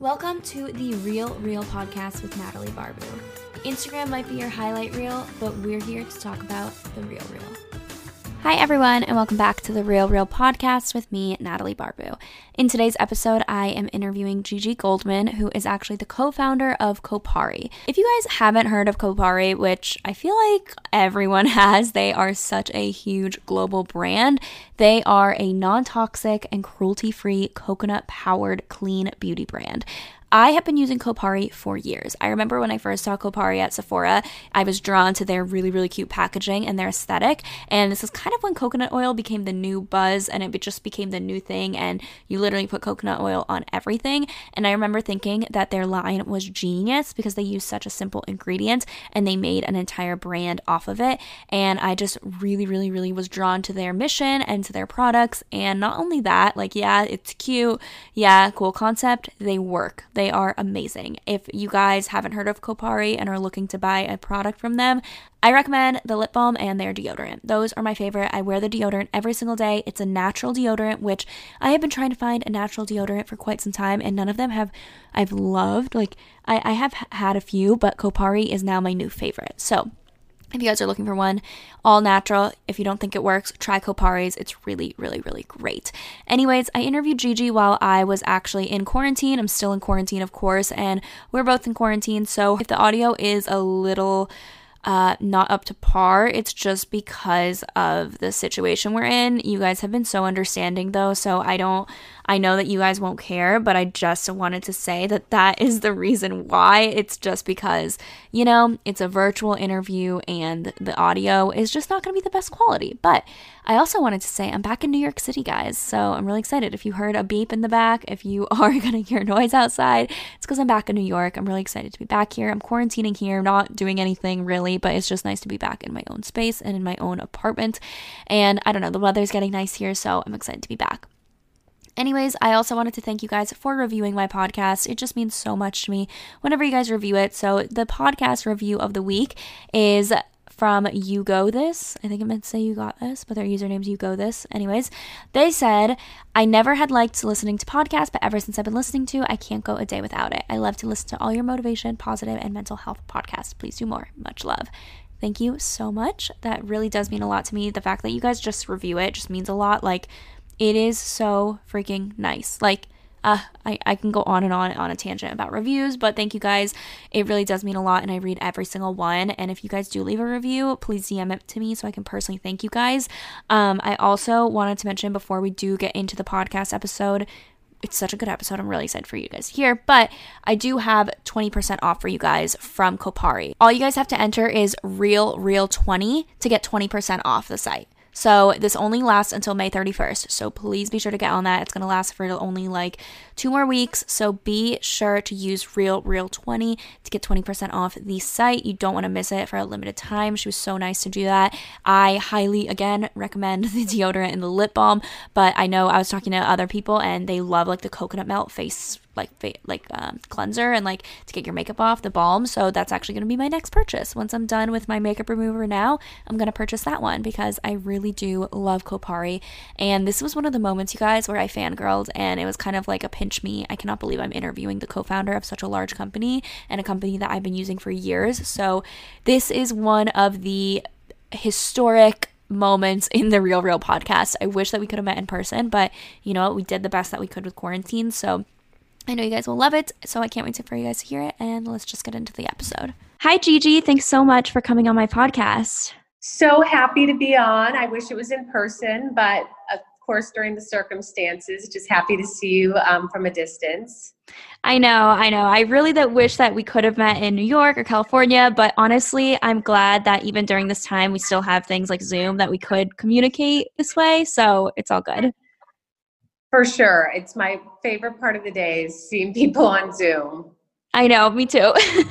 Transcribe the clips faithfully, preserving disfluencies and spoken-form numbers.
Welcome to the Real Real podcast with Natalie Barbu. Instagram might be your highlight reel, but we're here to talk about the real real. Hi everyone, and welcome back to the Real Real podcast with me, Natalie Barbu. In today's episode, I am interviewing Gigi Goldman, who is actually the co-founder of Kopari. If you guys haven't heard of Kopari, which I feel like everyone has, they are such a huge global brand. They are a non-toxic and cruelty-free coconut-powered clean beauty brand. I have been using Kopari for years. I remember when I first saw Kopari at Sephora, I was drawn to their really, really cute packaging and their aesthetic. And this is kind of when coconut oil became the new buzz and it just became the new thing. And you literally put coconut oil on everything. And I remember thinking that their line was genius because they used such a simple ingredient and they made an entire brand off of it. And I just really, really, really was drawn to their mission and to their products. And not only that, like, yeah, it's cute. Yeah, cool concept. They work. They They are amazing. If you guys haven't heard of Kopari and are looking to buy a product from them, I recommend the lip balm and their deodorant. Those are my favorite. I wear the deodorant every single day. It's a natural deodorant, which I have been trying to find a natural deodorant for quite some time, and none of them have I've loved. Like, I, I have had a few, but Kopari is now my new favorite. So if you guys are looking for one, all natural, if you don't think it works, try Kopari's. It's really, really, really great. Anyways, I interviewed Gigi while I was actually in quarantine. I'm still in quarantine, of course, and we're both in quarantine. So if the audio is a little uh, not up to par, it's just because of the situation we're in. You guys have been so understanding, though, so I don't, I know that you guys won't care, but I just wanted to say that that is the reason why. It's just because, you know, it's a virtual interview and the audio is just not going to be the best quality. But I also wanted to say I'm back in New York City, guys, so I'm really excited. If you heard a beep in the back, if you are going to hear noise outside, it's because I'm back in New York. I'm really excited to be back here. I'm quarantining here, not doing anything really, but it's just nice to be back in my own space and in my own apartment. And I don't know, the weather's getting nice here, so I'm excited to be back. Anyways, I also wanted to thank you guys for reviewing my podcast. It just means so much to me whenever you guys review it. So the podcast review of the week is from You Go This. I think it meant to say You Got This, but their username's You Go This. Anyways, they said, I never had liked listening to podcasts, but ever since I've been listening to, I can't go a day without it. I love to listen to all your motivation, positive, and mental health podcasts. Please do more. Much love. Thank you so much. That really does mean a lot to me. The fact that you guys just review it just means a lot. Like, it is so freaking nice. Like, uh, I, I can go on and on on a tangent about reviews, but thank you guys. It really does mean a lot, and I read every single one. And if you guys do leave a review, please D M it to me so I can personally thank you guys. Um, I also wanted to mention before we do get into the podcast episode, it's such a good episode. I'm really excited for you guys to hear, but I do have twenty percent off for you guys from Kopari. All you guys have to enter is real real twenty to get twenty percent off the site. So this only lasts until May thirty-first. So please be sure to get on that. It's going to last for only like two more weeks. So be sure to use real real twenty to get twenty percent off the site. You don't want to miss it for a limited time. She was so nice to do that. I highly, again, recommend the deodorant and the lip balm. But I know I was talking to other people and they love like the coconut melt face like like um, cleanser and like to get your makeup off, the balm. So that's actually going to be my next purchase. Once I'm done with my makeup remover now, I'm going to purchase that one because I really do love Kopari. And this was one of the moments, you guys, where I fangirled, and it was kind of like a pinch me. I cannot believe I'm interviewing the co-founder of such a large company and a company that I've been using for years. So this is one of the historic moments in the Real Real podcast. I wish that we could have met in person, but you know what? We did the best that we could with quarantine. So I know you guys will love it, so I can't wait for you guys to hear it, and let's just get into the episode. Hi, Gigi. Thanks so much for coming on my podcast. So happy to be on. I wish it was in person, but of course, during the circumstances, just happy to see you um, from a distance. I know, I know. I really that wish that we could have met in New York or California, but honestly, I'm glad that even during this time, we still have things like Zoom that we could communicate this way, so it's all good. For sure. It's my favorite part of the day is seeing people on Zoom. I know, me too.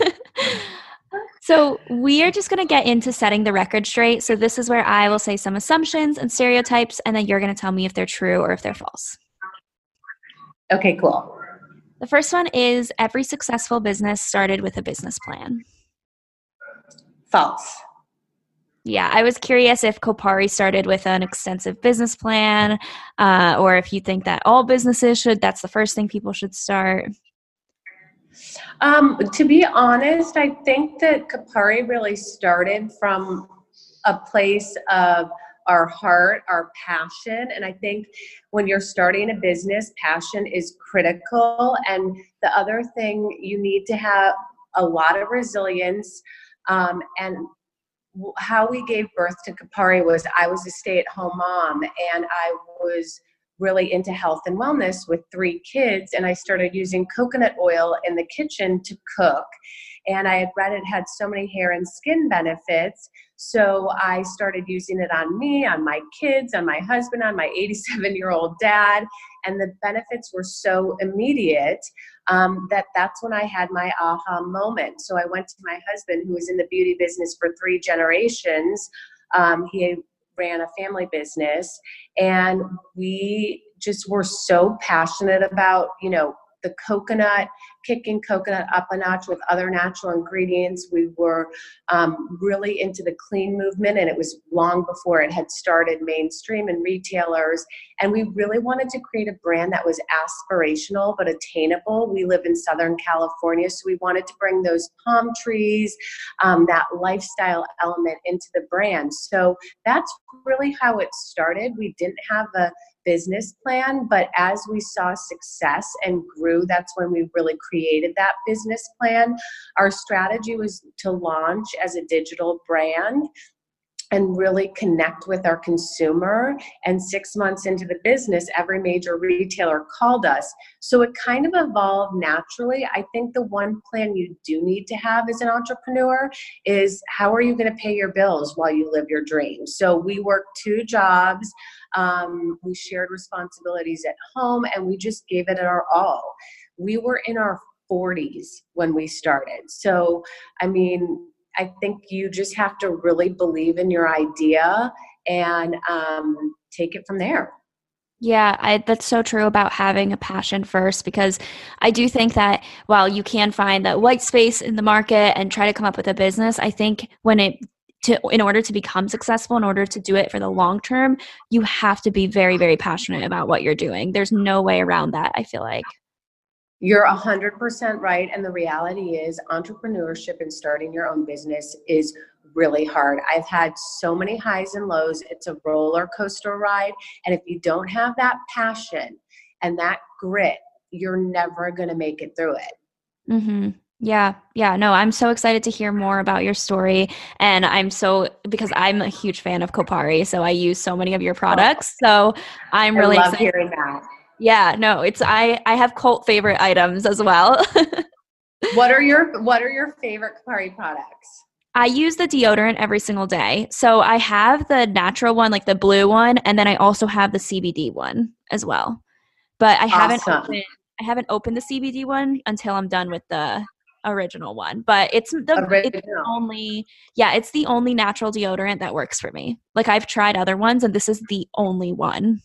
So we are just going to get into setting the record straight. So this is where I will say some assumptions and stereotypes, and then you're going to tell me if they're true or if they're false. Okay, cool. The first one is every successful business started with a business plan. False. Yeah, I was curious if Kopari started with an extensive business plan, uh, or if you think that all businesses should, that's the first thing people should start. Um, to be honest, I think that Kapari really started from a place of our heart, our passion. And I think when you're starting a business, passion is critical. And the other thing, you need to have a lot of resilience. Um, and w- how we gave birth to Kapari was I was a stay-at-home mom, and I was really into health and wellness with three kids, and I started using coconut oil in the kitchen to cook. And I had read it had so many hair and skin benefits, so I started using it on me, on my kids, on my husband, on my eighty-seven-year-old dad, and the benefits were so immediate um, that that's when I had my aha moment. So I went to my husband, who was in the beauty business for three generations. Um, he ran a family business, and we just were so passionate about, you know, the coconut, kicking coconut up a notch with other natural ingredients. We were um, really into the clean movement, and it was long before it had started mainstream and retailers. And we really wanted to create a brand that was aspirational but attainable. We live in Southern California, so we wanted to bring those palm trees, um, that lifestyle element into the brand. So that's really how it started. We didn't have a business plan, but as we saw success and grew, that's when we really created that business plan. Our strategy was to launch as a digital brand and really connect with our consumer. And six months into the business, every major retailer called us. So it kind of evolved naturally. I think the one plan you do need to have as an entrepreneur is, how are you going to pay your bills while you live your dream? So we worked two jobs. Um, we shared responsibilities at home, and we just gave it our all. We were in our forties when we started. So, I mean, I think you just have to really believe in your idea and um, take it from there. Yeah, I, that's so true about having a passion first, because I do think that while you can find that white space in the market and try to come up with a business, I think when it to in order to become successful, in order to do it for the long term, you have to be very, very passionate about what you're doing. There's no way around that, I feel like. You're one hundred percent right. And the reality is, entrepreneurship and starting your own business is really hard. I've had so many highs and lows. It's a roller coaster ride. And if you don't have that passion and that grit, you're never going to make it through it. Mm-hmm. Yeah. Yeah. No, I'm so excited to hear more about your story. And I'm so, because I'm a huge fan of Kopari, so I use so many of your products. So I'm really I love excited. hearing that. Yeah, no, it's, I, I have cult favorite items as well. What are your, what are your favorite Kapari products? I use the deodorant every single day. So I have the natural one, like the blue one, and then I also have the C B D one as well. But I haven't Awesome. opened, I haven't opened the C B D one until I'm done with the original one. But it's the it's the Original. only yeah, it's the only natural deodorant that works for me. Like, I've tried other ones, and this is the only one.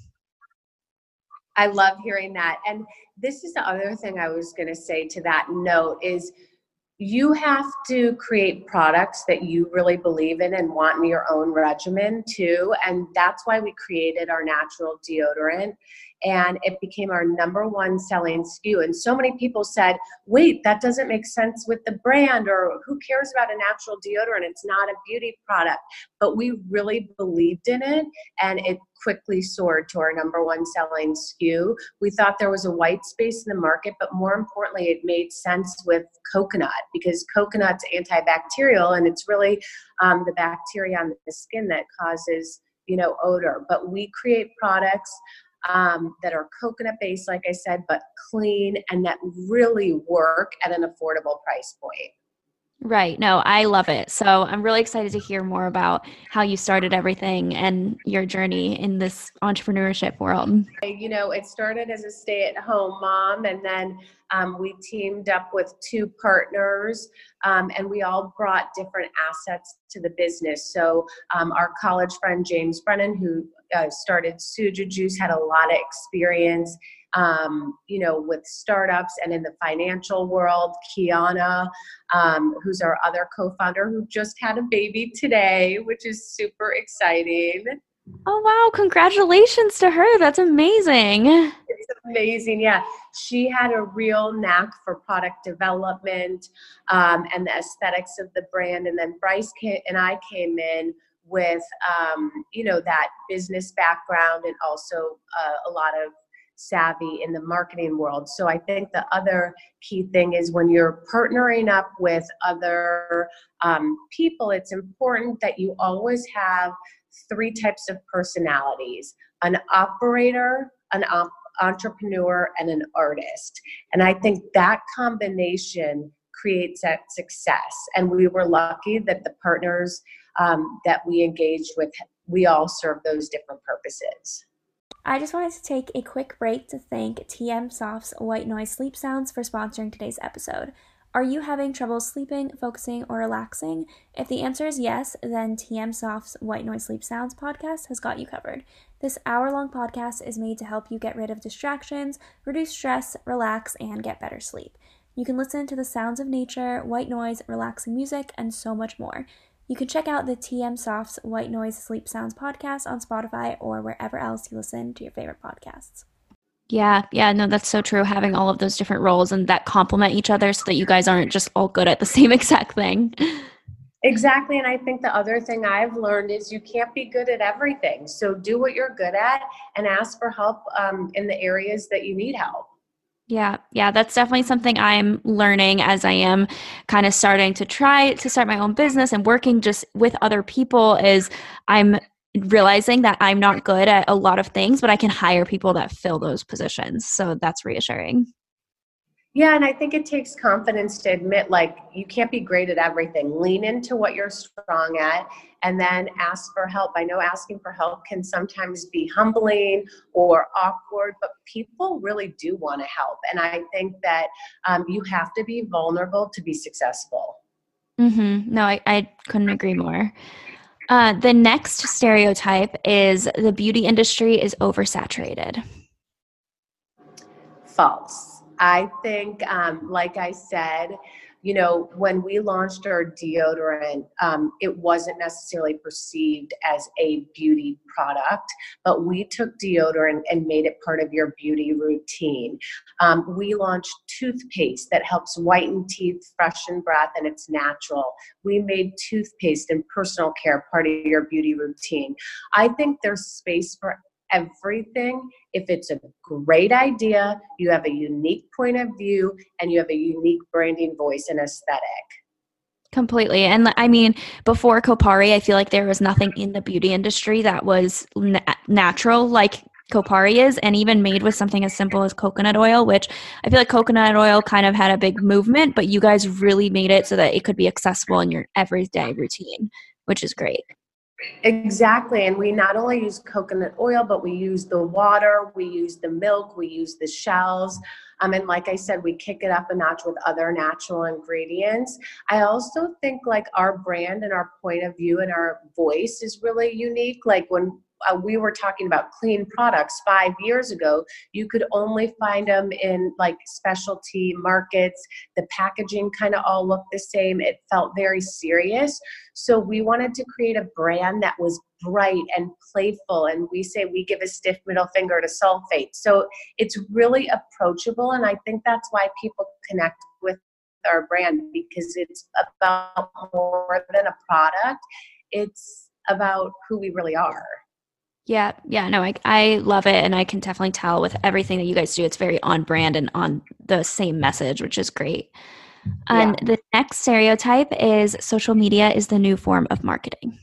I love hearing that. And this is the other thing I was going to say to that note is, you have to create products that you really believe in and want in your own regimen too. And that's why we created our natural deodorant. And it became our number one selling S K U. And so many people said, wait, that doesn't make sense with the brand, or who cares about a natural deodorant? It's not a beauty product. But we really believed in it, and it quickly soared to our number one selling S K U. We thought there was a white space in the market, but more importantly, it made sense with coconut, because coconut's antibacterial, and it's really um, the bacteria on the skin that causes, you know, odor. But we create products um, that are coconut based, like I said, but clean, and that really work at an affordable price point. Right. No, I love it. So I'm really excited to hear more about how you started everything and your journey in this entrepreneurship world. You know, it started as a stay-at-home mom, and then um, we teamed up with two partners, um, and we all brought different assets to the business. So um, our college friend, James Brennan, who uh, started Suja Juice, had a lot of experience um, you know, with startups and in the financial world. Kiana, um, who's our other co-founder, who just had a baby today, which is super exciting. Oh, wow. Congratulations to her. That's amazing. It's amazing. Yeah. She had a real knack for product development um, and the aesthetics of the brand. And then Bryce came, and I came in with, um, you know, that business background and also uh, a lot of savvy in the marketing world. So I think the other key thing is when you're partnering up with other um, people, it's important that you always have three types of personalities: an operator, an op- entrepreneur, and an artist. And I think that combination creates that success. And we were lucky that the partners um, that we engaged with, we all serve those different purposes. I just wanted to take a quick break to thank T M Soft's White Noise Sleep Sounds for sponsoring today's episode. Are you having trouble sleeping, focusing, or relaxing? If the answer is yes, then T M Soft's White Noise Sleep Sounds podcast has got you covered. This hour-long podcast is made to help you get rid of distractions, reduce stress, relax, and get better sleep. You can listen to the sounds of nature, white noise, relaxing music, and so much more. You can check out the T M Soft's White Noise Sleep Sounds podcast on Spotify or wherever else you listen to your favorite podcasts. Yeah, yeah, no, that's so true. Having all of those different roles and that complement each other so that you guys aren't just all good at the same exact thing. Exactly. And I think the other thing I've learned is you can't be good at everything. So do what you're good at and ask for help um, in the areas that you need help. Yeah, yeah, that's definitely something I'm learning as I am kind of starting to try to start my own business and working just with other people is I'm realizing that I'm not good at a lot of things, but I can hire people that fill those positions. So that's reassuring. Yeah, and I think it takes confidence to admit, like, you can't be great at everything. Lean into what you're strong at and then ask for help. I know asking for help can sometimes be humbling or awkward, but people really do want to help. And I think that um, you have to be vulnerable to be successful. Mm-hmm. No, I, I couldn't agree more. Uh, the next stereotype is the beauty industry is oversaturated. False. I think, um, like I said, you know, when we launched our deodorant, um, it wasn't necessarily perceived as a beauty product, but we took deodorant and made it part of your beauty routine. Um, we launched toothpaste that helps whiten teeth, freshen breath, and it's natural. We made toothpaste and personal care part of your beauty routine. I think there's space for everything. If it's a great idea, you have a unique point of view, and you have a unique branding voice and aesthetic. Completely. And I mean, before Kopari, I feel like there was nothing in the beauty industry that was na- natural like Kopari is, and even made with something as simple as coconut oil, which I feel like coconut oil kind of had a big movement, but you guys really made it so that it could be accessible in your everyday routine, which is great. Exactly. And we not only use coconut oil, but we use the water, we use the milk, we use the shells. Um, and like I said, we kick it up a notch with other natural ingredients. I also think like our brand and our point of view and our voice is really unique. Like when uh, we were talking about clean products five years ago, you could only find them in like specialty markets. The packaging kind of all looked the same. It felt very serious. So we wanted to create a brand that was bright and playful. And we say we give a stiff middle finger to sulfate. So it's really approachable. And I think that's why people connect with our brand, because it's about more than a product. It's about who we really are. Yeah, yeah, no, I I love it, and I can definitely tell with everything that you guys do, it's very on brand and on the same message, which is great. Yeah. And the next stereotype is social media is the new form of marketing.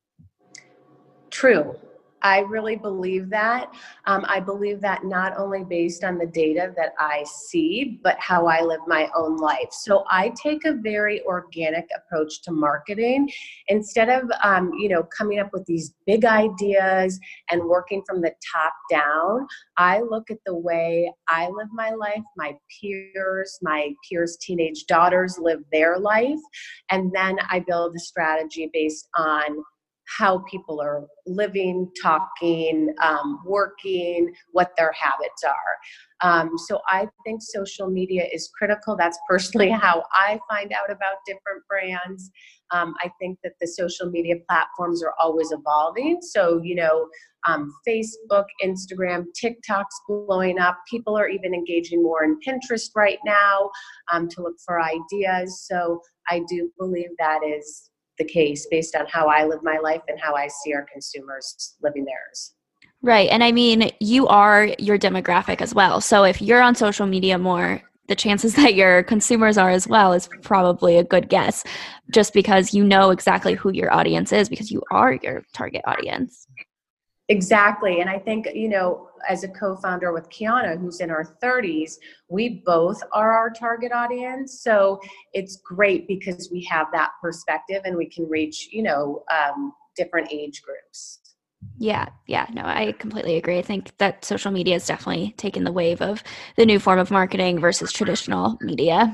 True. I really believe that. Um, I believe that not only based on the data that I see, but how I live my own life. So I take a very organic approach to marketing. Instead of, um, you know, coming up with these big ideas and working from the top down, I look at the way I live my life, my peers, my peers' teenage daughters live their life, and then I build a strategy based on how people are living, talking, um, working, what their habits are. Um, so I think social media is critical. That's personally how I find out about different brands. Um, I think that the social media platforms are always evolving. So, you know, um, Facebook, Instagram, TikTok's blowing up. People are even engaging more in Pinterest right now um, to look for ideas. So I do believe that is the case based on how I live my life and how I see our consumers living theirs. Right. And I mean, you are your demographic as well. So if you're on social media more, the chances that your consumers are as well is probably a good guess, just because you know exactly who your audience is because you are your target audience. Exactly. And I think, you know, as a co-founder with Kiana, who's in her thirties, we both are our target audience. So it's great because we have that perspective and we can reach, you know, um, different age groups. Yeah, yeah, no, I completely agree. I think that social media has definitely taken the wave of the new form of marketing versus traditional media.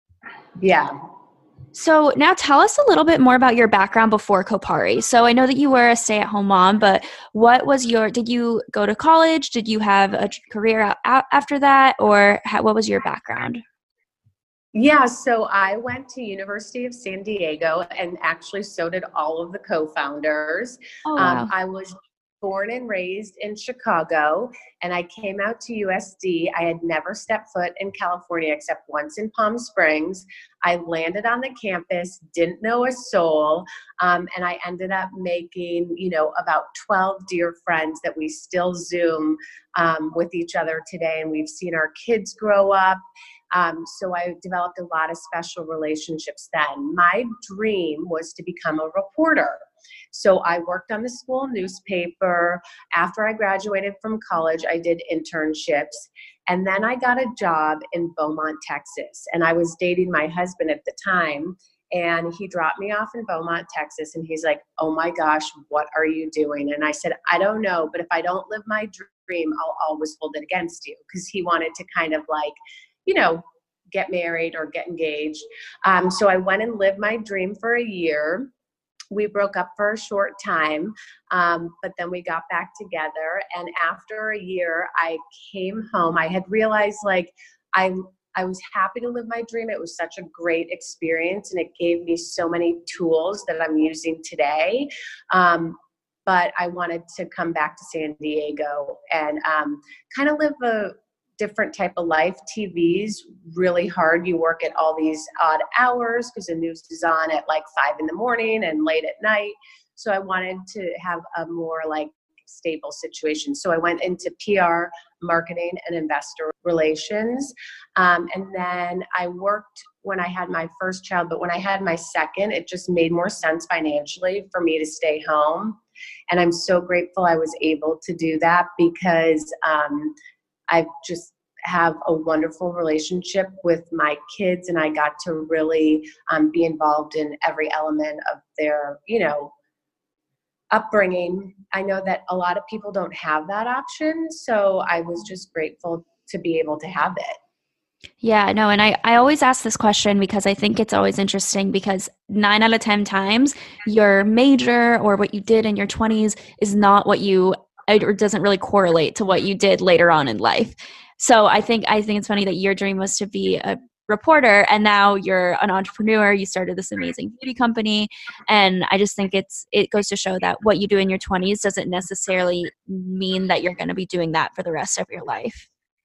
Yeah. So now tell us a little bit more about your background before Kopari. So I know that you were a stay-at-home mom, but what was your, did you go to college? Did you have a career out, out after that? Or how, what was your background? Yeah, so I went to University of San Diego, and actually so did all of the co-founders. Oh, Um, wow. I was born and raised in Chicago, and I came out to U S D. I had never stepped foot in California except once in Palm Springs. I landed on the campus, didn't know a soul, um, and I ended up making, you know, about twelve dear friends that we still Zoom um, with each other today, and we've seen our kids grow up. Um, so I developed a lot of special relationships then. My dream was to become a reporter. So I worked on the school newspaper. After I graduated from college, I did internships. And then I got a job in Beaumont, Texas. And I was dating my husband at the time. And he dropped me off in Beaumont, Texas. And he's like, oh my gosh, what are you doing? And I said, I don't know. But if I don't live my dream, I'll always hold it against you. Because he wanted to kind of like, you know, get married or get engaged. Um, so I went and lived my dream for a year. We broke up for a short time, um, but then we got back together. And after a year, I came home. I had realized like I I was happy to live my dream. It was such a great experience, and it gave me so many tools that I'm using today. Um, but I wanted to come back to San Diego and um, kind of live a different type of life. T V's really hard. You work at all these odd hours because the news is on at like five in the morning and late at night. So I wanted to have a more like stable situation. So I went into P R, marketing, and investor relations. Um, and then I worked when I had my first child, but when I had my second, it just made more sense financially for me to stay home. And I'm so grateful I was able to do that because um, I just have a wonderful relationship with my kids, and I got to really um, be involved in every element of their, you know, upbringing. I know that a lot of people don't have that option, so I was just grateful to be able to have it. Yeah, no, and I, I always ask this question because I think it's always interesting because nine out of ten times your major or what you did in your twenties is not what you or doesn't really correlate to what you did later on in life. So I think I think it's funny that your dream was to be a reporter and now you're an entrepreneur. You started this amazing beauty company. And I just think it's it goes to show that what you do in your twenties doesn't necessarily mean that you're going to be doing that for the rest of your life.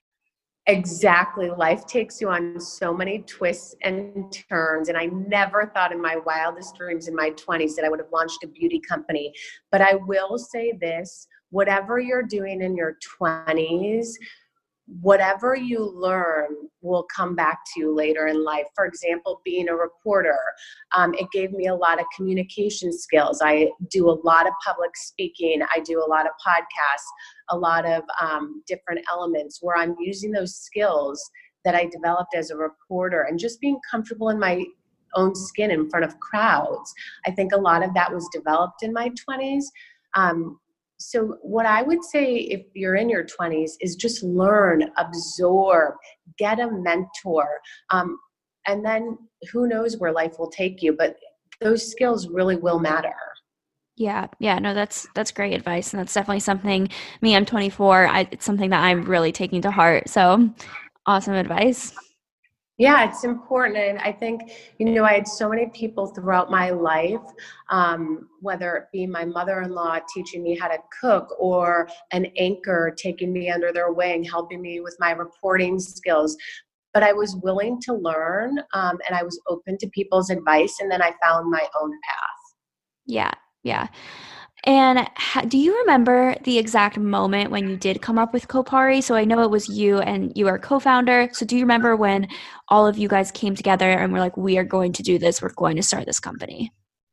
Exactly. Life takes you on so many twists and turns. And I never thought in my wildest dreams in my twenties that I would have launched a beauty company. But I will say this, whatever you're doing in your twenties, whatever you learn will come back to you later in life. For example, being a reporter, um, it gave me a lot of communication skills. I do a lot of public speaking. I do a lot of podcasts, a lot of um, different elements where I'm using those skills that I developed as a reporter and just being comfortable in my own skin in front of crowds. I think a lot of that was developed in my twenties. Um, So what I would say if you're in your twenties is just learn, absorb, get a mentor. Um, and then who knows where life will take you, but those skills really will matter. Yeah, yeah, no, that's that's great advice, and that's definitely something. Me, I'm twenty-four. I, it's something that I'm really taking to heart. So, awesome advice. Yeah, it's important. And I think, you know, I had so many people throughout my life, um, whether it be my mother-in-law teaching me how to cook or an anchor taking me under their wing, helping me with my reporting skills. But I was willing to learn, um, and I was open to people's advice. And then I found my own path. Yeah, yeah. And ha- do you remember the exact moment when you did come up with Kopari? So I know it was you and you are co-founder. So do you remember when all of you guys came together and were like, we are going to do this, we're going to start this company?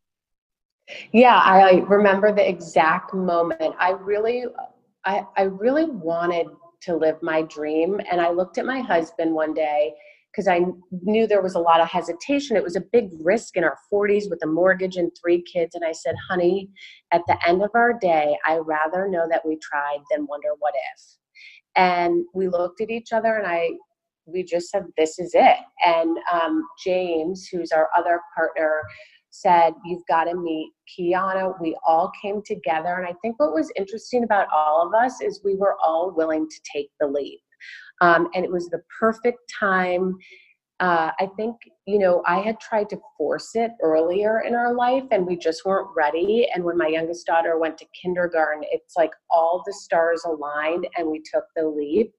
Yeah, I remember the exact moment. I really, I, I really wanted to live my dream. And I looked at my husband one day because I knew there was a lot of hesitation. It was a big risk in our forties with a mortgage and three kids. And I said, honey, at the end of our day, I'd rather know that we tried than wonder what if. And we looked at each other and I, we just said, this is it. And um, James, who's our other partner, said, you've got to meet Kiana. We all came together. And I think what was interesting about all of us is we were all willing to take the leap. Um, and it was the perfect time. Uh, I think, you know, I had tried to force it earlier in our life and we just weren't ready. And when my youngest daughter went to kindergarten, it's like all the stars aligned and we took the leap.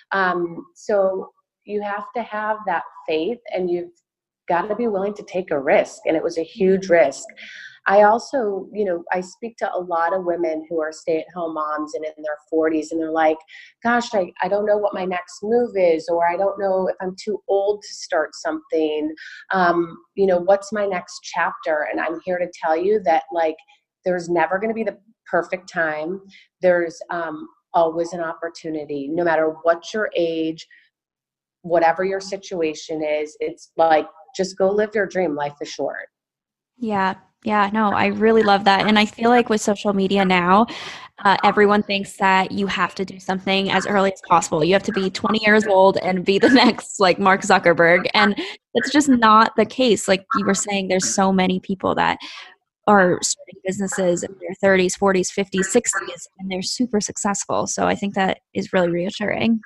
Um, so you have to have that faith and you've got to be willing to take a risk. And it was a huge risk. I also, you know, I speak to a lot of women who are stay-at-home moms and in their forties, and they're like, gosh, I, I don't know what my next move is, or I don't know if I'm too old to start something. Um, you know, what's my next chapter? And I'm here to tell you that, like, there's never going to be the perfect time. There's um, always an opportunity, no matter what your age, whatever your situation is. It's like, just go live your dream. Life is short. Yeah, yeah, no, I really love that. And I feel like with social media now, uh, everyone thinks that you have to do something as early as possible. You have to be twenty years old and be the next like Mark Zuckerberg. And it's just not the case. Like you were saying, there's so many people that are starting businesses in their thirties, forties, fifties, sixties, and they're super successful. So I think that is really reassuring.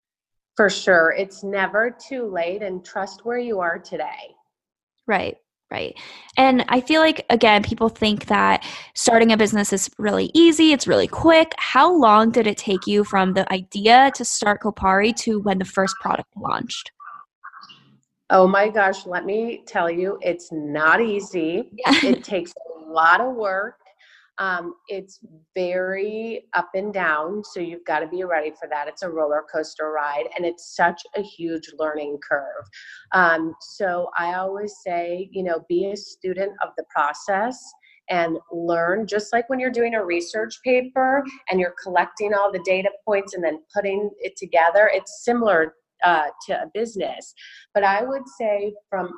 For sure. It's never too late, and trust where you are today. Right. Right. And I feel like, again, people think that starting a business is really easy, it's really quick. How long did it take you from the idea to start Kopari to when the first product launched? Oh my gosh, let me tell you, it's not easy. Yeah. It takes a lot of work. Um, it's very up and down, so you've got to be ready for that. It's a roller coaster ride, and it's such a huge learning curve. Um, so I always say, you know, be a student of the process and learn, just like when you're doing a research paper and you're collecting all the data points and then putting it together. It's similar uh, to a business. But I would say from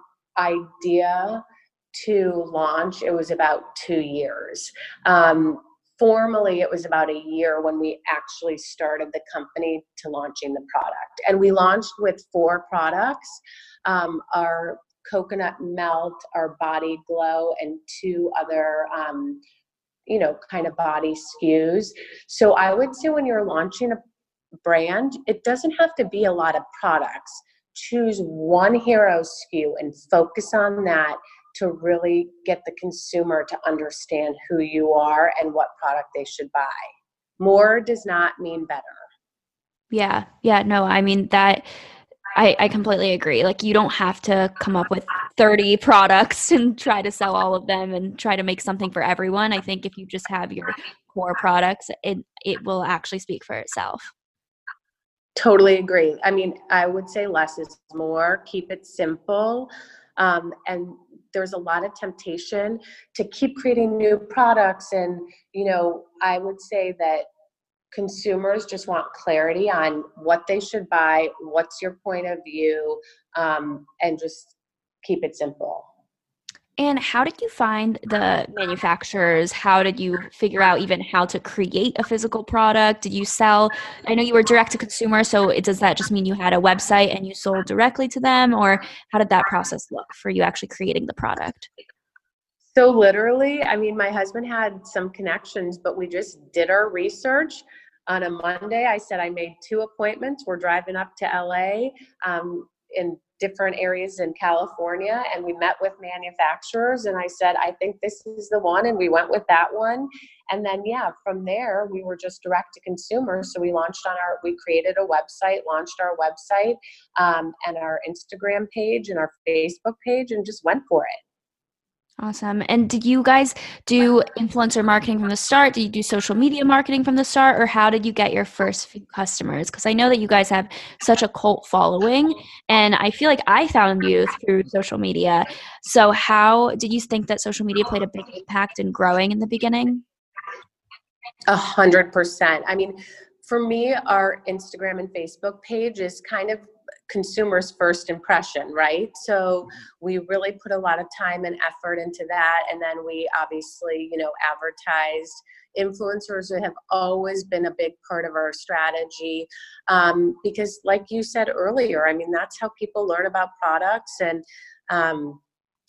idea to launch, it was about two years. Um, formally, it was about a year when we actually started the company to launching the product. And we launched with four products, um, our coconut melt, our body glow, and two other um, you know, kind of body S K Us. So I would say when you're launching a brand, it doesn't have to be a lot of products. Choose one hero S K U and focus on that to really get the consumer to understand who you are and what product they should buy. More does not mean better. Yeah. Yeah. No, I mean, that I, I completely agree. Like, you don't have to come up with thirty products and try to sell all of them and try to make something for everyone. I think if you just have your core products, it, it will actually speak for itself. Totally agree. I mean, I would say less is more. Keep it simple. Um, and there's a lot of temptation to keep creating new products. And, you know, I would say that consumers just want clarity on what they should buy, what's your point of view, um, and just keep it simple. And how did you find the manufacturers? How did you figure out even how to create a physical product? Did you sell? I know you were direct to consumer, so it, does that just mean you had a website and you sold directly to them, or how did that process look for you actually creating the product? So literally, I mean, my husband had some connections, but we just did our research. On a Monday, I said I made two appointments. We're driving up to L A um, in different areas in California, and we met with manufacturers. And I said, I think this is the one, and we went with that one. And then, yeah, from there, we were just direct to consumer. So we launched on our, we created a website, launched our website um, and our Instagram page and our Facebook page, and just went for it. Awesome. And did you guys do influencer marketing from the start? Did you do social media marketing from the start? Or how did you get your first few customers? Because I know that you guys have such a cult following, and I feel like I found you through social media. So how did you think that social media played a big impact in growing in the beginning? A hundred percent. I mean, for me, our Instagram and Facebook page is kind of consumers' first impression, right? So we really put a lot of time and effort into that. And then we obviously, you know, advertised. Influencers have always been a big part of our strategy um, because like you said earlier, I mean, that's how people learn about products. And um,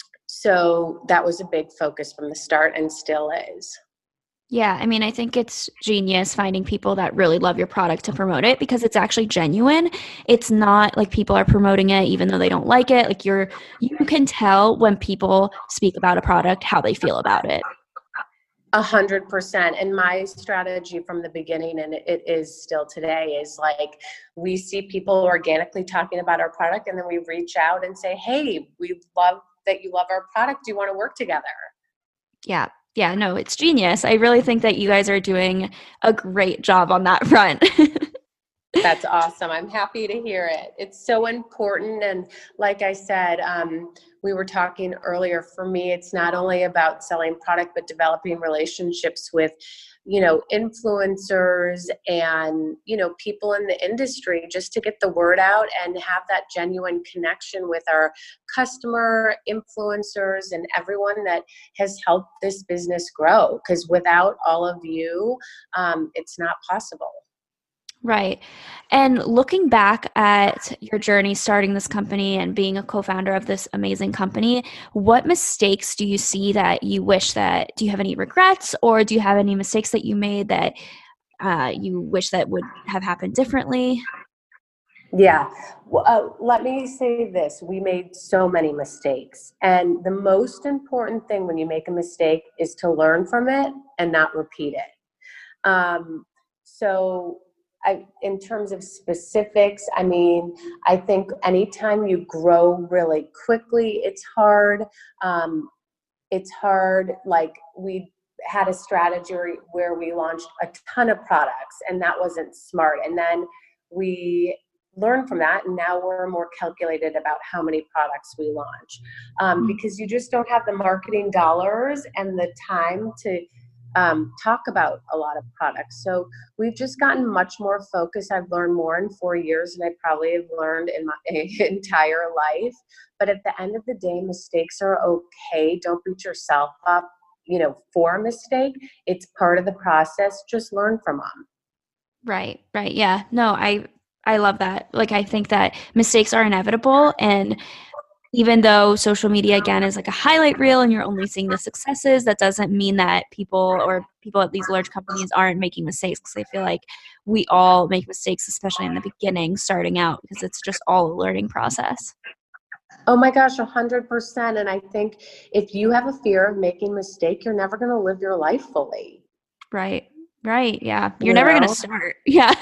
so that was a big focus from the start and still is. Yeah, I mean, I think it's genius finding people that really love your product to promote it because it's actually genuine. It's not like people are promoting it even though they don't like it. Like you're, you can tell when people speak about a product how they feel about it. A hundred percent. And my strategy from the beginning, and it is still today, is like we see people organically talking about our product, and then we reach out and say, "Hey, we love that you love our product. Do you want to work together?" Yeah. Yeah, no, it's genius. I really think that you guys are doing a great job on that front. That's awesome. I'm happy to hear it. It's so important. And like I said, um, we were talking earlier, for me, it's not only about selling product, but developing relationships with, you know, influencers and, you know, people in the industry just to get the word out and have that genuine connection with our customer, influencers, and everyone that has helped this business grow. Because without all of you, um, it's not possible. Right. And looking back at your journey starting this company and being a co-founder of this amazing company, what mistakes do you see that you wish that, do you have any regrets, or do you have any mistakes that you made that uh, you wish that would have happened differently? Yeah. Well, uh, let me say this. We made so many mistakes. And the most important thing when you make a mistake is to learn from it and not repeat it. Um, so I, in terms of specifics, I mean, I think anytime you grow really quickly, it's hard. Um, it's hard. Like we had a strategy where we launched a ton of products, and that wasn't smart. And then we learned from that, and now we're more calculated about how many products we launch, um, because you just don't have the marketing dollars and the time to um, talk about a lot of products. So we've just gotten much more focused. I've learned more in four years than I probably have learned in my entire life. But at the end of the day, mistakes are okay. Don't beat yourself up, you know, for a mistake. It's part of the process. Just learn from them. Right, right. Yeah. No, I I love that. Like I think that mistakes are inevitable, and even though social media again is like a highlight reel and you're only seeing the successes, that doesn't mean that people or people at these large companies aren't making mistakes, because I feel like we all make mistakes, especially in the beginning, starting out, because it's just all a learning process. Oh my gosh, a hundred percent. And I think if you have a fear of making a mistake, you're never going to live your life fully. Right. Right. Yeah. You're You never know? going to start. Yeah.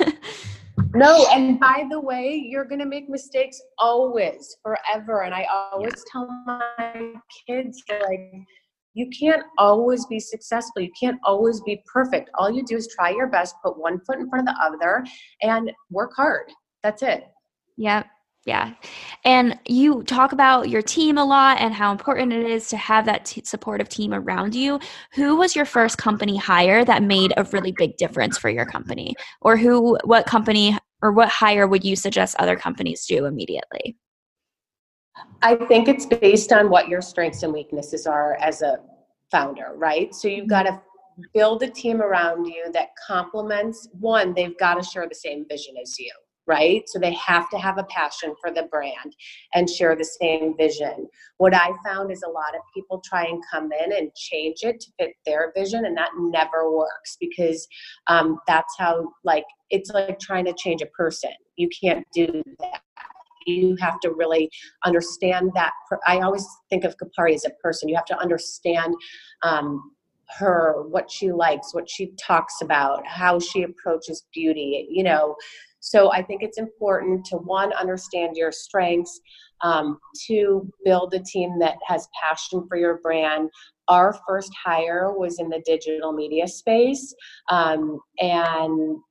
No, and by the way, you're going to make mistakes always, forever. And I always yeah. tell my kids, like, you can't always be successful. You can't always be perfect. All you do is try your best, put one foot in front of the other, and work hard. That's it. Yeah. Yeah. And you talk about your team a lot and how important it is to have that t- supportive team around you. Who was your first company hire that made a really big difference for your company? Or who, what company or what hire would you suggest other companies do immediately? I think it's based on what your strengths and weaknesses are as a founder, right? So you've got to build a team around you that complements. One, they've got to share the same vision as you, right? So they have to have a passion for the brand and share the same vision. What I found is a lot of people try and come in and change it to fit their vision, and that never works, because um, that's how, like, it's like trying to change a person. You can't do that. You have to really understand that. I always think of Kapari as a person. You have to understand um, her, what she likes, what she talks about, how she approaches beauty, you know. So I think it's important to, one, understand your strengths, um, two, build a team that has passion for your brand. Our first hire was in the digital media space, um, and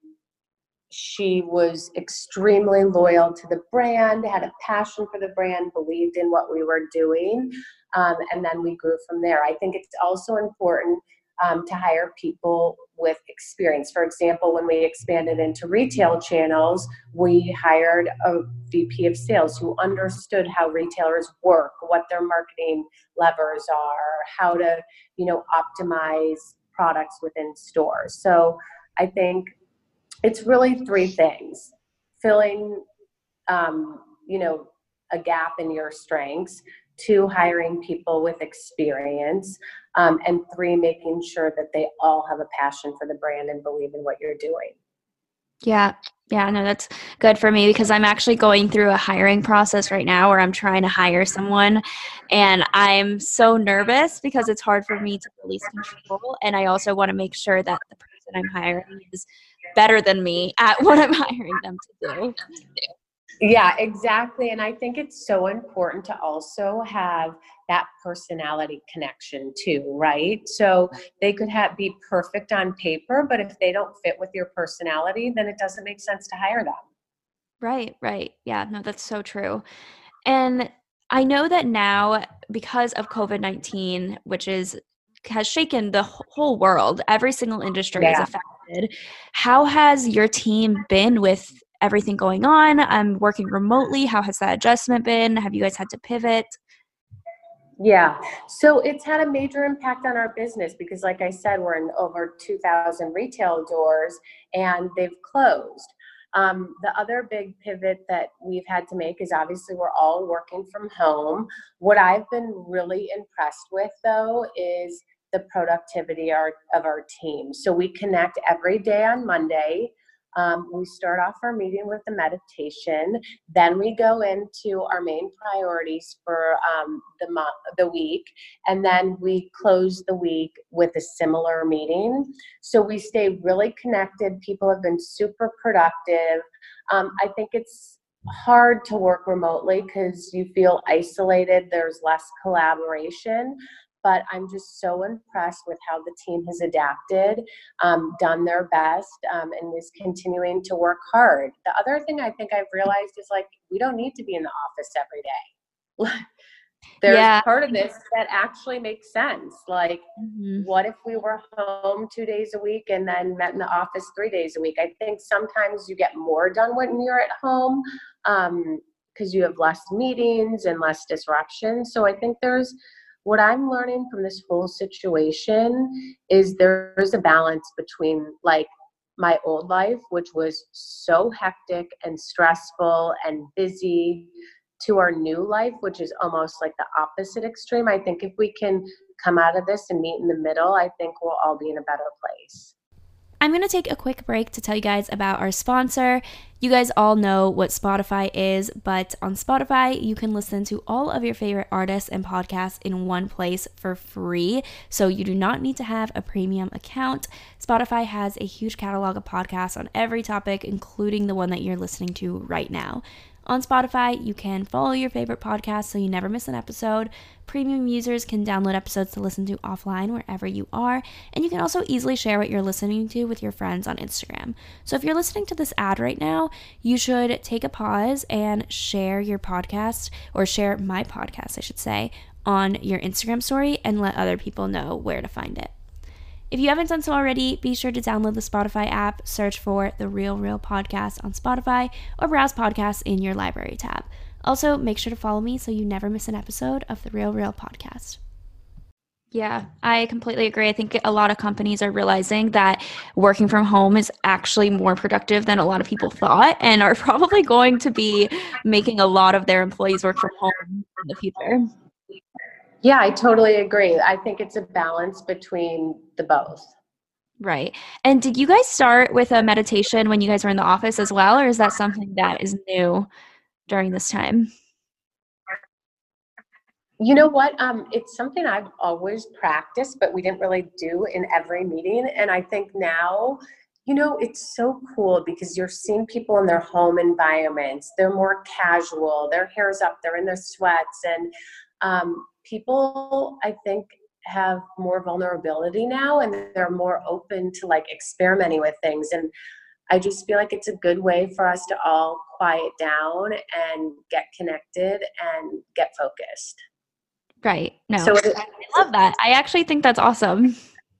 she was extremely loyal to the brand, had a passion for the brand, believed in what we were doing, um, and then we grew from there. I think it's also important um, to hire people with experience. For example, when we expanded into retail channels, we hired a V P of sales who understood how retailers work, what their marketing levers are, how to, you know, optimize products within stores. So I think it's really three things: filling, um, you know, a gap in your strengths; two, hiring people with experience; um, and three, making sure that they all have a passion for the brand and believe in what you're doing. Yeah. Yeah, no, that's good for me, because I'm actually going through a hiring process right now where I'm trying to hire someone, and I'm so nervous because it's hard for me to release control. And I also want to make sure that the person I'm hiring is better than me at what I'm hiring them to do. Yeah, exactly. And I think it's so important to also have that personality connection too, right? So they could have be perfect on paper, but if they don't fit with your personality, then it doesn't make sense to hire them. Right, right. Yeah, no, that's so true. And I know that now, because of COVID nineteen, which is has shaken the wh- whole world, every single industry is Yeah. affected. How has your team been with everything going on? I'm working remotely. How has that adjustment been? Have you guys had to pivot? Yeah. So it's had a major impact on our business because, like I said, we're in over two thousand retail doors and they've closed. Um, the other big pivot that we've had to make is, obviously, we're all working from home. What I've been really impressed with, though, is the productivity our, of our team. So we connect every day on Monday. Um, we start off our meeting with the meditation. Then we go into our main priorities for um, the month, the week, and then we close the week with a similar meeting. So we stay really connected. People have been super productive. Um, I think it's hard to work remotely because you feel isolated. There's less collaboration. But I'm just so impressed with how the team has adapted, um, done their best, um, and is continuing to work hard. The other thing I think I've realized is, like, we don't need to be in the office every day. There's Yeah. part of this that actually makes sense. Like, Mhm. what if we were home two days a week and then met in the office three days a week? I think sometimes you get more done when you're at home um, because you have less meetings and less disruption. So I think there's what I'm learning from this whole situation is there's a balance between, like, my old life, which was so hectic and stressful and busy, to our new life, which is almost like the opposite extreme. I think if we can come out of this and meet in the middle, I think we'll all be in a better place. I'm going to take a quick break to tell you guys about our sponsor. You guys all know what Spotify is, but on Spotify, you can listen to all of your favorite artists and podcasts in one place for free. So you do not need to have a premium account. Spotify has a huge catalog of podcasts on every topic, including the one that you're listening to right now. On Spotify, you can follow your favorite podcast so you never miss an episode. Premium users can download episodes to listen to offline wherever you are, and you can also easily share what you're listening to with your friends on Instagram. So if you're listening to this ad right now, you should take a pause and share your podcast, or share my podcast, I should say, on your Instagram story and let other people know where to find it. If you haven't done so already, be sure to download the Spotify app, search for The Real Real Podcast on Spotify, or browse podcasts in your library tab. Also, make sure to follow me so you never miss an episode of The Real Real Podcast. Yeah, I completely agree. I think a lot of companies are realizing that working from home is actually more productive than a lot of people thought and are probably going to be making a lot of their employees work from home in the future. Yeah, I totally agree. I think it's a balance between the both. Right. And did you guys start with a meditation when you guys were in the office as well, or is that something that is new during this time? You know what? Um, it's something I've always practiced, but we didn't really do in every meeting. And I think now, you know, it's so cool because you're seeing people in their home environments. They're more casual, their hair's up, they're in their sweats. And um, people, I think, have more vulnerability now and they're more open to like experimenting with things. And I just feel like it's a good way for us to all quiet down and get connected and get focused. Right. No, So it, I love that. I actually think that's awesome.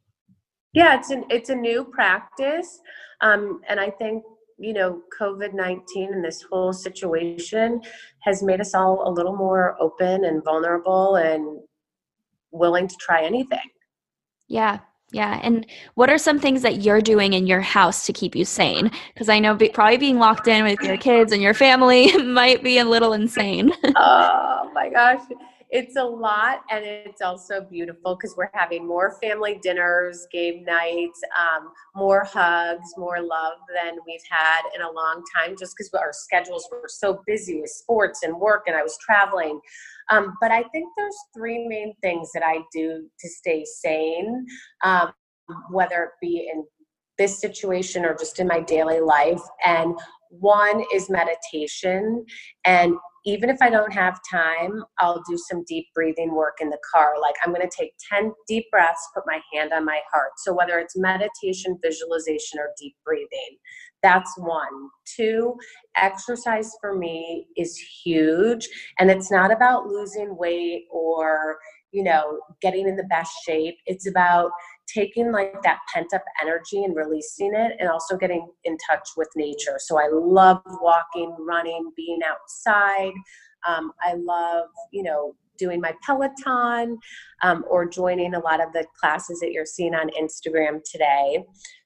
yeah, it's an it's a new practice, um, and I think you know COVID nineteen and this whole situation has made us all a little more open and vulnerable and willing to try anything. Yeah. Yeah. And what are some things that you're doing in your house to keep you sane? Because I know be, probably being locked in with your kids and your family might be a little insane. Oh my gosh. It's a lot and it's also beautiful because we're having more family dinners, game nights, um, more hugs, more love than we've had in a long time just because our schedules were so busy with sports and work and I was traveling. Um, but I think there's three main things that I do to stay sane, um, whether it be in this situation or just in my daily life. And one is meditation. And even if I don't have time, I'll do some deep breathing work in the car. Like I'm going to take ten deep breaths, put my hand on my heart. So whether it's meditation, visualization, or deep breathing, that's one. Two, exercise for me is huge. And it's not about losing weight or, you know, getting in the best shape. It's about taking like that pent up energy and releasing it and also getting in touch with nature. So I love walking, running, being outside. Um, I love, you know, doing my Peloton um, or joining a lot of the classes that you're seeing on Instagram today.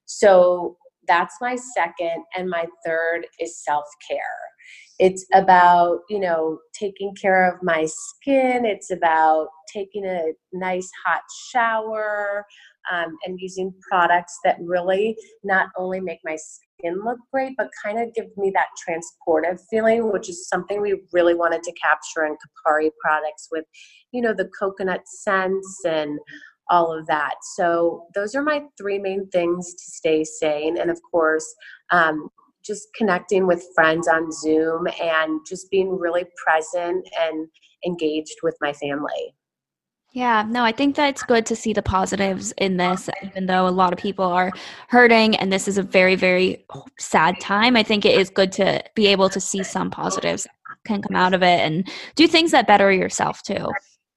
So that's my second. And my third is self-care. It's about, you know, taking care of my skin. It's about taking a nice hot shower, um, and using products that really not only make my skin look great, but kind of give me that transportive feeling, which is something we really wanted to capture in Kopari products with, you know, the coconut scents and all of that. So those are my three main things to stay sane. And of course, um, just connecting with friends on Zoom and just being really present and engaged with my family. Yeah, no, I think that it's good to see the positives in this, even though a lot of people are hurting and this is a very, very sad time. I think it is good to be able to see some positives can come out of it and do things that better yourself too.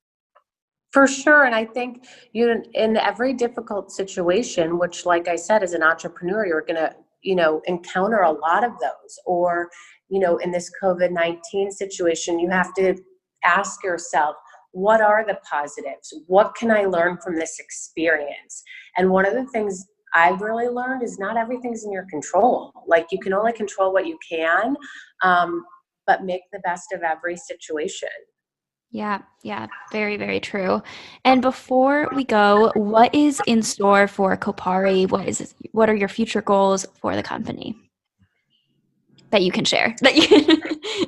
For sure. And I think you know, in every difficult situation, which like I said, as an entrepreneur, you're going to, you know, encounter a lot of those. Or, you know, in this COVID nineteen situation, you have to ask yourself, what are the positives? What can I learn from this experience? And one of the things I've really learned is not everything's in your control. Like you can only control what you can, um, but make the best of every situation. Yeah, yeah, very, very true. And before we go, what is in store for Kopari? What is what are your future goals for the company that you can share? That you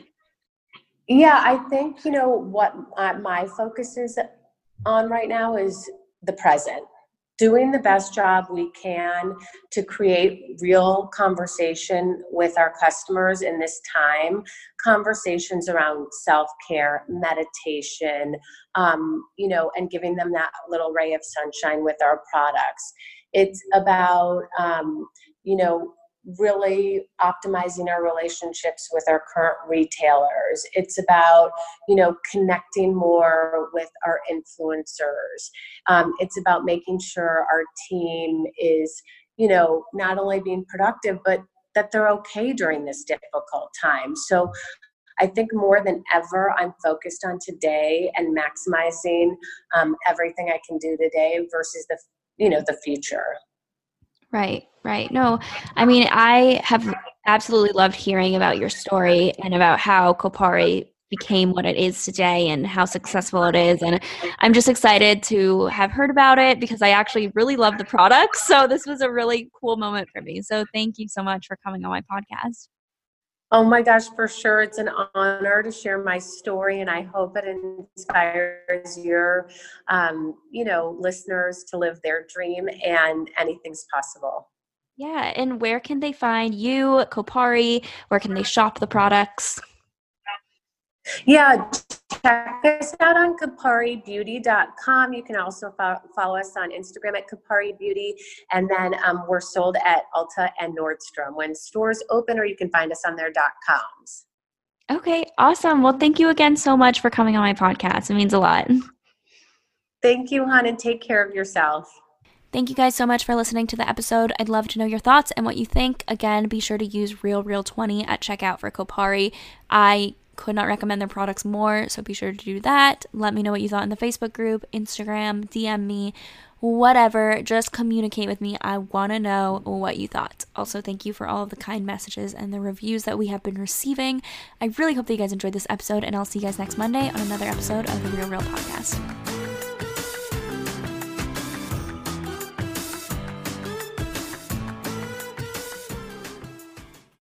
Yeah, I think, you know, what uh, my focus is on right now is the present. Doing the best job we can to create real conversation with our customers in this time, conversations around self-care, meditation, um, you know, and giving them that little ray of sunshine with our products. It's about, um, you know, really optimizing our relationships with our current retailers. It's about, you know, connecting more with our influencers. Um, it's about making sure our team is, you know, not only being productive, but that they're okay during this difficult time. So I think more than ever, I'm focused on today and maximizing um, everything I can do today versus the, you know, the future. Right, right. No, I mean, I have absolutely loved hearing about your story and about how Kopari became what it is today and how successful it is. And I'm just excited to have heard about it because I actually really love the product. So this was a really cool moment for me. So thank you so much for coming on my podcast. Oh my gosh, for sure. It's an honor to share my story, and I hope it inspires your, um, you know, listeners to live their dream, and anything's possible. Yeah. And where can they find you, Kopari? Where can they shop the products? Yeah, check us out on Kopari Beauty dot com. You can also fo- follow us on Instagram at Kopari Beauty. And then um, we're sold at Ulta and Nordstrom when stores open, or you can find us on their .coms. Okay, awesome. Well, thank you again so much for coming on my podcast. It means a lot. Thank you, hon, and take care of yourself. Thank you guys so much for listening to the episode. I'd love to know your thoughts and what you think. Again, be sure to use Real Real twenty at checkout for Kopari. I could not recommend their products more, so be sure to do that. Let me know what you thought in the Facebook group, Instagram, D M me, whatever. Just communicate with me. I want to know what you thought. Also, thank you for all of the kind messages and the reviews that we have been receiving. I really hope that you guys enjoyed this episode, and I'll see you guys next Monday on another episode of the Real Real Podcast.